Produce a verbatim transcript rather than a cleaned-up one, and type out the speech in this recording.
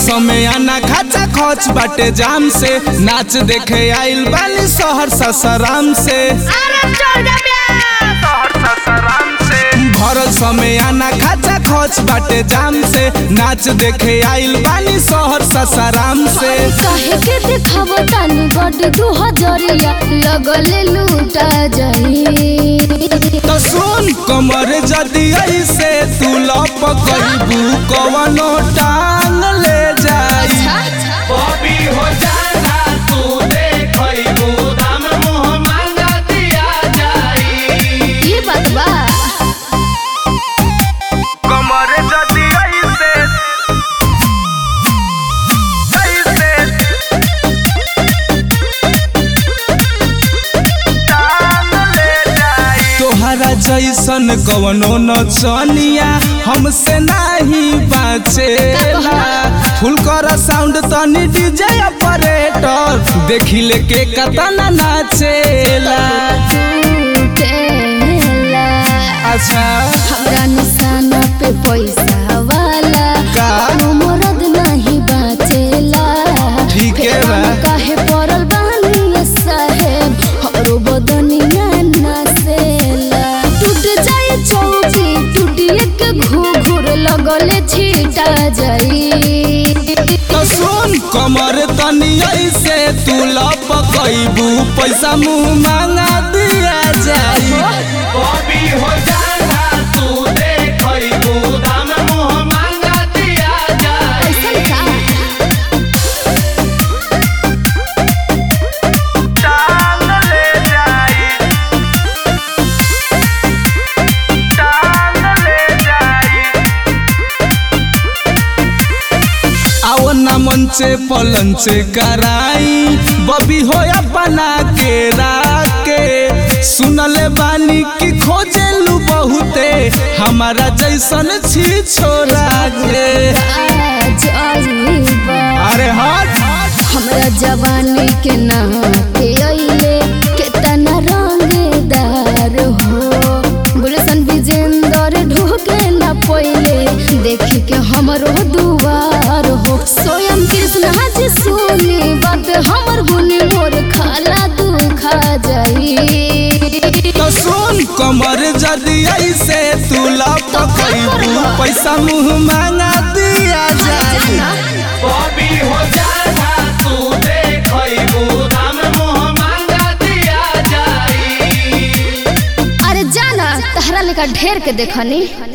समय आना खाचा खोच बाटे जाम से नाच देखे आइल बानी शहर ससराम से भरल समय आना खाचा खोच बाटे जाम से नाच देखे आइल बानी शहर ससराम से काहे के देखाव तानी बड़ दू हजरिया लगले लूटा जाई तो सुन कमर जदी ऐसे तू लपकइबू कवनो टांग ले जाई बॉबी हो जाना तू देखइबू दाम मुंह मांगा दिया जाई ये बात बा कमर जदी ऐसे ऐसे टांग ले जाई तोहरा जैसन कवनो नचनिया हमसे नहीं बाचेला फुल कर साउंड तनी डीजे ऑपरेटर देखी ले के कतना नाचेला टूटेला अच्छा हमरा निशाना पे पैसा वाला का मरद नहीं बाचेला ठीक है बा काहे पड़ल बानी साहेब हमरो बदनिया नासेला टूट जाए चौकी टूटिए के घूघूर लगले छीटा जाई तो सुन कमर तनी ऐसे तू लपकइबू पैसा मुंह मांगा दिया जाई बॉबी हो जाना तू देखइबू दाम मुंह मांगा दिया जाई ऐसन का टांग ले जाई टांग ले जाई आओ ना मंचे पलंचे कराई बबी होया बना के राके सुनले बानी की खोजेलू बहुते हमारा जैसन छी छोरा के अरे हट हमरा जवानी के नाते अइले केतना रंगदार हो गुलशन विजेंदर ढोके ना पहिले देखी के हमरो दुआर हो स्वयं कृष्ण जी सुनी बात हमर गुनी मोर खाला दुखा जाई तो सुन कमर जदी ऐसे तू लपकइबू पैसा मुंह मांगा दिया जाई बॉबी हो जाना तू देखइबू दाम मुंह मांगा दिया जाई अरे जाना तहरा लेका ढेर के देखनी।